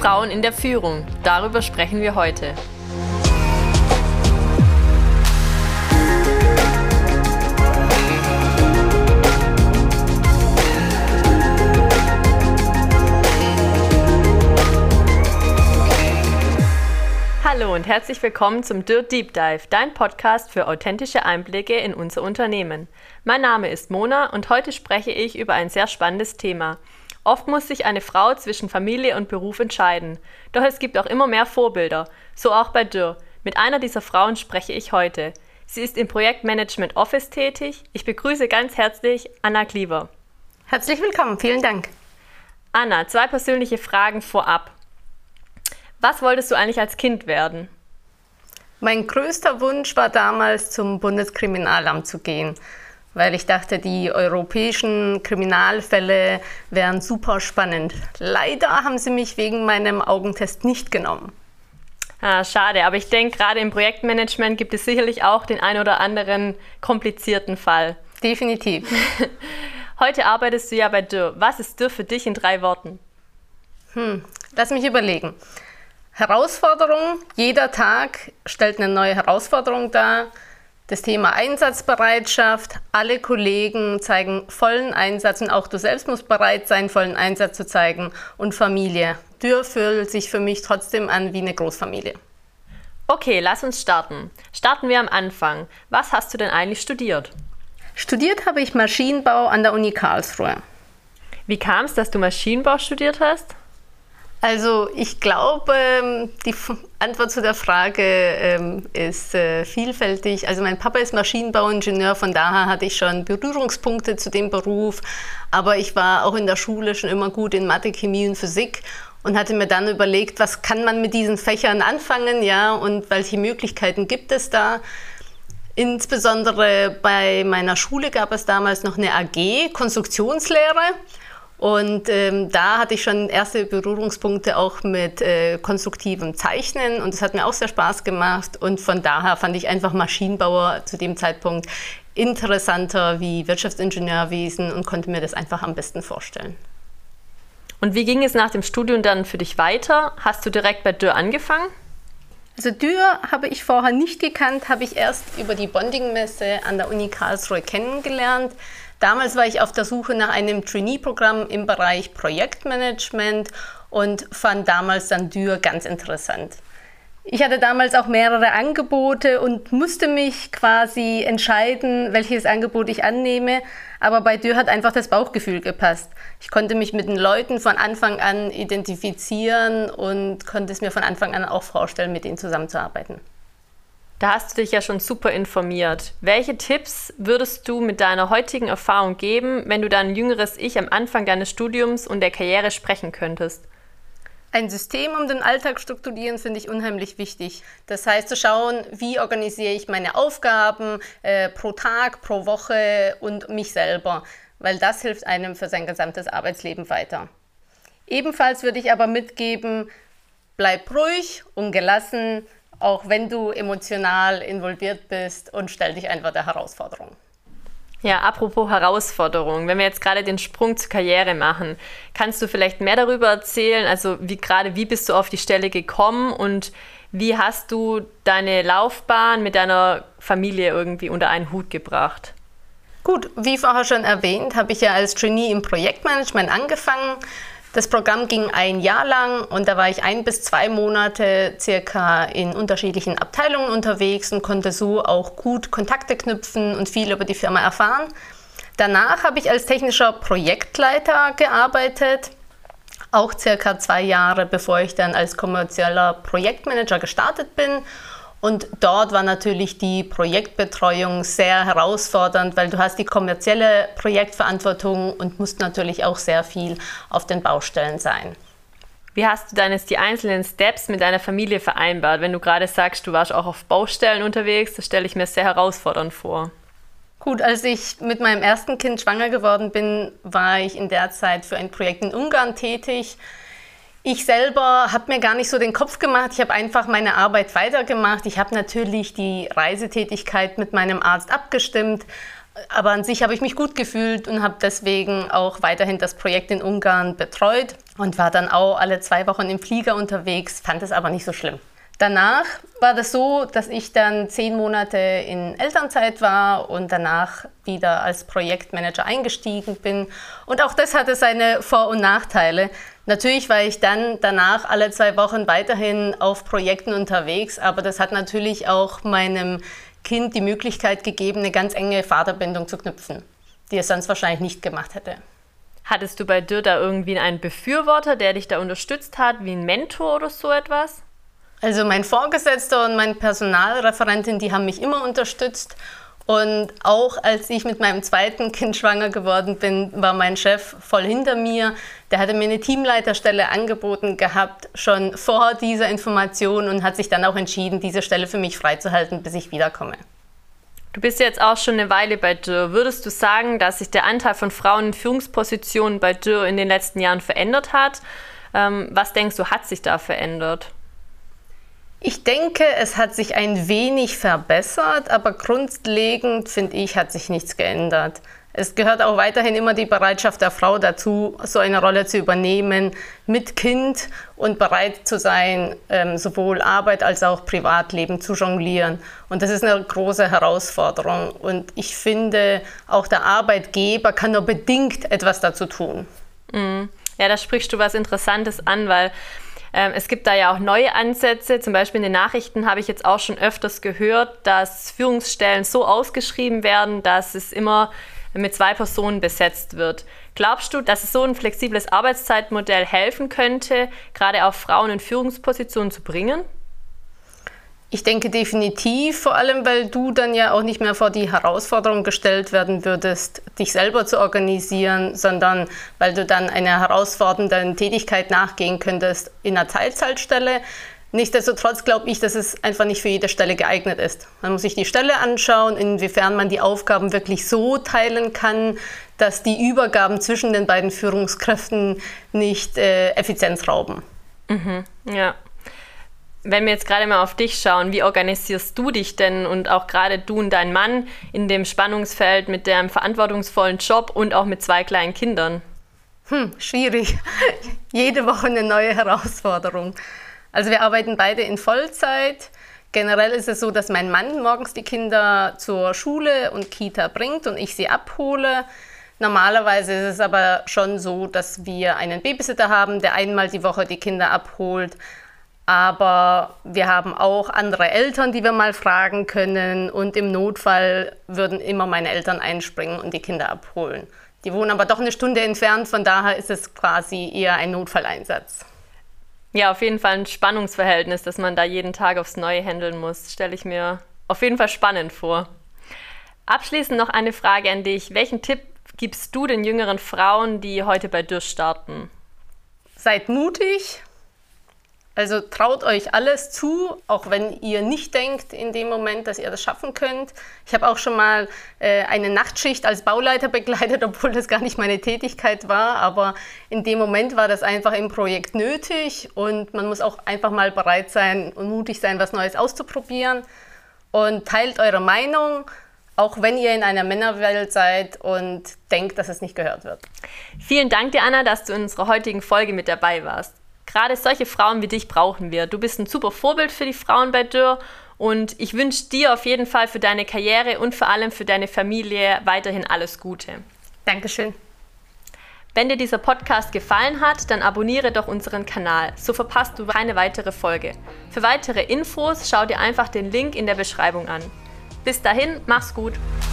Frauen in der Führung. Darüber sprechen wir heute. Hallo und herzlich willkommen zum Dirt Deep Dive, dein Podcast für authentische Einblicke in unser Unternehmen. Mein Name ist Mona und heute spreche ich über ein sehr spannendes Thema. Oft muss sich eine Frau zwischen Familie und Beruf entscheiden. Doch es gibt auch immer mehr Vorbilder, so auch bei Dirt. Mit einer dieser Frauen spreche ich heute. Sie ist im Projektmanagement Office tätig. Ich begrüße ganz herzlich Anna Kliever. Herzlich willkommen, vielen Dank. Anna, 2 persönliche Fragen vorab. Was wolltest du eigentlich als Kind werden? Mein größter Wunsch war damals, zum Bundeskriminalamt zu gehen, weil ich dachte, die europäischen Kriminalfälle wären super spannend. Leider haben sie mich wegen meinem Augentest nicht genommen. Schade, aber ich denke, gerade im Projektmanagement gibt es sicherlich auch den ein oder anderen komplizierten Fall. Definitiv. Heute arbeitest du ja bei Dirt. Was ist Dirt für dich in 3 Worten? Lass mich überlegen. Herausforderung, jeder Tag stellt eine neue Herausforderung dar. Das Thema Einsatzbereitschaft, alle Kollegen zeigen vollen Einsatz und auch du selbst musst bereit sein, vollen Einsatz zu zeigen. Und Familie. Dirt fühlt sich für mich trotzdem an wie eine Großfamilie. Okay, lass uns starten. Starten wir am Anfang. Was hast du denn eigentlich studiert? Studiert habe ich Maschinenbau an der Uni Karlsruhe. Wie kam es, dass du Maschinenbau studiert hast? Also ich glaube, die Antwort zu der Frage ist vielfältig. Also mein Papa ist Maschinenbauingenieur, von daher hatte ich schon Berührungspunkte zu dem Beruf. Aber ich war auch in der Schule schon immer gut in Mathe, Chemie und Physik und hatte mir dann überlegt, was kann man mit diesen Fächern anfangen, ja, und welche Möglichkeiten gibt es da. Insbesondere bei meiner Schule gab es damals noch eine AG, Konstruktionslehre. Und da hatte ich schon erste Berührungspunkte auch mit konstruktivem Zeichnen und es hat mir auch sehr Spaß gemacht und von daher fand ich einfach Maschinenbauer zu dem Zeitpunkt interessanter wie Wirtschaftsingenieurwesen und konnte mir das einfach am besten vorstellen. Und wie ging es nach dem Studium dann für dich weiter? Hast du direkt bei Dirt angefangen? Also Dirt habe ich vorher nicht gekannt, habe ich erst über die Bonding-Messe an der Uni Karlsruhe kennengelernt. Damals war ich auf der Suche nach einem Trainee-Programm im Bereich Projektmanagement und fand damals dann Dirt ganz interessant. Ich hatte damals auch mehrere Angebote und musste mich quasi entscheiden, welches Angebot ich annehme. Aber bei Dirt hat einfach das Bauchgefühl gepasst. Ich konnte mich mit den Leuten von Anfang an identifizieren und konnte es mir von Anfang an auch vorstellen, mit ihnen zusammenzuarbeiten. Da hast du dich ja schon super informiert. Welche Tipps würdest du mit deiner heutigen Erfahrung geben, wenn du dein jüngeres Ich am Anfang deines Studiums und der Karriere sprechen könntest? Ein System um den Alltag strukturieren finde ich unheimlich wichtig. Das heißt zu schauen, wie organisiere ich meine Aufgaben pro Tag, pro Woche und mich selber, weil das hilft einem für sein gesamtes Arbeitsleben weiter. Ebenfalls würde ich aber mitgeben, bleib ruhig und gelassen, auch wenn du emotional involviert bist und stell dich einfach der Herausforderung. Ja, apropos Herausforderung, wenn wir jetzt gerade den Sprung zur Karriere machen, kannst du vielleicht mehr darüber erzählen, also wie bist du auf die Stelle gekommen und wie hast du deine Laufbahn mit deiner Familie irgendwie unter einen Hut gebracht? Gut, wie vorher schon erwähnt, habe ich ja als Trainee im Projektmanagement angefangen. Das Programm ging ein Jahr lang und da war ich 1 bis 2 Monate circa in unterschiedlichen Abteilungen unterwegs und konnte so auch gut Kontakte knüpfen und viel über die Firma erfahren. Danach habe ich als technischer Projektleiter gearbeitet, auch circa 2 Jahre, bevor ich dann als kommerzieller Projektmanager gestartet bin. Und dort war natürlich die Projektbetreuung sehr herausfordernd, weil du hast die kommerzielle Projektverantwortung und musst natürlich auch sehr viel auf den Baustellen sein. Wie hast du die einzelnen Steps mit deiner Familie vereinbart? Wenn du gerade sagst, du warst auch auf Baustellen unterwegs, das stelle ich mir sehr herausfordernd vor. Gut, als ich mit meinem ersten Kind schwanger geworden bin, war ich in der Zeit für ein Projekt in Ungarn tätig. Ich selber habe mir gar nicht so den Kopf gemacht, ich habe einfach meine Arbeit weitergemacht. Ich habe natürlich die Reisetätigkeit mit meinem Arzt abgestimmt, Aber an sich habe ich mich gut gefühlt und habe deswegen auch weiterhin das Projekt in Ungarn betreut und war dann auch alle 2 Wochen im Flieger unterwegs, fand es aber nicht so schlimm. Danach war das so, dass ich dann 10 Monate in Elternzeit war und danach wieder als Projektmanager eingestiegen bin. Und auch das hatte seine Vor- und Nachteile. Natürlich war ich dann danach alle 2 Wochen weiterhin auf Projekten unterwegs, aber das hat natürlich auch meinem Kind die Möglichkeit gegeben, eine ganz enge Vaterbindung zu knüpfen, die es sonst wahrscheinlich nicht gemacht hätte. Hattest du bei dir da irgendwie einen Befürworter, der dich da unterstützt hat, wie ein Mentor oder so etwas? Also mein Vorgesetzter und meine Personalreferentin, die haben mich immer unterstützt. Und auch als ich mit meinem 2. Kind schwanger geworden bin, war mein Chef voll hinter mir. Der hatte mir eine Teamleiterstelle angeboten gehabt, schon vor dieser Information und hat sich dann auch entschieden, diese Stelle für mich freizuhalten, bis ich wiederkomme. Du bist jetzt auch schon eine Weile bei dir. Würdest du sagen, dass sich der Anteil von Frauen in Führungspositionen bei dir in den letzten Jahren verändert hat? Was denkst du, hat sich da verändert? Ich denke, es hat sich ein wenig verbessert, aber grundlegend, finde ich, hat sich nichts geändert. Es gehört auch weiterhin immer die Bereitschaft der Frau dazu, so eine Rolle zu übernehmen, mit Kind und bereit zu sein, sowohl Arbeit als auch Privatleben zu jonglieren. Und das ist eine große Herausforderung. Und ich finde, auch der Arbeitgeber kann nur bedingt etwas dazu tun. Ja, da sprichst du was Interessantes an, weil es gibt da ja auch neue Ansätze. Zum Beispiel in den Nachrichten habe ich jetzt auch schon öfters gehört, dass Führungsstellen so ausgeschrieben werden, dass es immer mit 2 Personen besetzt wird. Glaubst du, dass es so ein flexibles Arbeitszeitmodell helfen könnte, gerade auch Frauen in Führungspositionen zu bringen? Ich denke definitiv, vor allem, weil du dann ja auch nicht mehr vor die Herausforderung gestellt werden würdest, dich selber zu organisieren, sondern weil du dann einer herausfordernden Tätigkeit nachgehen könntest in einer Teilzeitstelle. Nichtsdestotrotz glaube ich, dass es einfach nicht für jede Stelle geeignet ist. Man muss sich die Stelle anschauen, inwiefern man die Aufgaben wirklich so teilen kann, dass die Übergaben zwischen den beiden Führungskräften nicht Effizienz rauben. Ja. Wenn wir jetzt gerade mal auf dich schauen, wie organisierst du dich denn und auch gerade du und dein Mann in dem Spannungsfeld mit dem verantwortungsvollen Job und auch mit 2 kleinen Kindern? Schwierig. Jede Woche eine neue Herausforderung. Also wir arbeiten beide in Vollzeit. Generell ist es so, dass mein Mann morgens die Kinder zur Schule und Kita bringt und ich sie abhole. Normalerweise ist es aber schon so, dass wir einen Babysitter haben, der einmal die Woche die Kinder abholt. Aber wir haben auch andere Eltern, die wir mal fragen können. Und im Notfall würden immer meine Eltern einspringen und die Kinder abholen. Die wohnen aber doch eine Stunde entfernt, von daher ist es quasi eher ein Notfalleinsatz. Ja, auf jeden Fall ein Spannungsverhältnis, dass man da jeden Tag aufs Neue handeln muss. Stelle ich mir auf jeden Fall spannend vor. Abschließend noch eine Frage an dich. Welchen Tipp gibst du den jüngeren Frauen, die heute bei dir starten? Seid mutig. Also traut euch alles zu, auch wenn ihr nicht denkt in dem Moment, dass ihr das schaffen könnt. Ich habe auch schon mal eine Nachtschicht als Bauleiter begleitet, obwohl das gar nicht meine Tätigkeit war. Aber in dem Moment war das einfach im Projekt nötig und man muss auch einfach mal bereit sein und mutig sein, was Neues auszuprobieren. Und teilt eure Meinung, auch wenn ihr in einer Männerwelt seid und denkt, dass es nicht gehört wird. Vielen Dank dir, Anna, dass du in unserer heutigen Folge mit dabei warst. Gerade solche Frauen wie dich brauchen wir. Du bist ein super Vorbild für die Frauen bei dir und ich wünsche dir auf jeden Fall für deine Karriere und vor allem für deine Familie weiterhin alles Gute. Dankeschön. Wenn dir dieser Podcast gefallen hat, dann abonniere doch unseren Kanal, so verpasst du keine weitere Folge. Für weitere Infos schau dir einfach den Link in der Beschreibung an. Bis dahin, mach's gut!